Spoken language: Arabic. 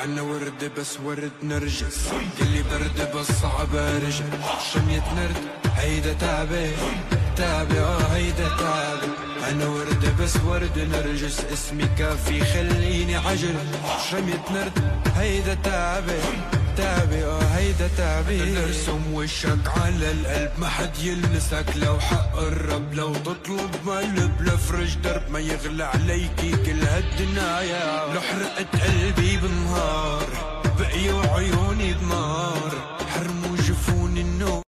عنا ورد بس ورد نرجس، قلي برد بس صعب رجل. شمية نرد هيدا تعبي تعبي هيدا تعبي. عنا ورد بس ورد نرجس، اسمي كافي خليني عجل. شمية نرد هيدا تعبي تعبي هيدا تعبي. نرسم وشك على القلب ما حد يلمسك، لو حق الرب لو تطلب مقلب. لفرج درب ما يغلى عليكي كل هالدنايا. لو حرقت قلبي بالنهار بقيوا عيوني بنار، حرموا جفوني النور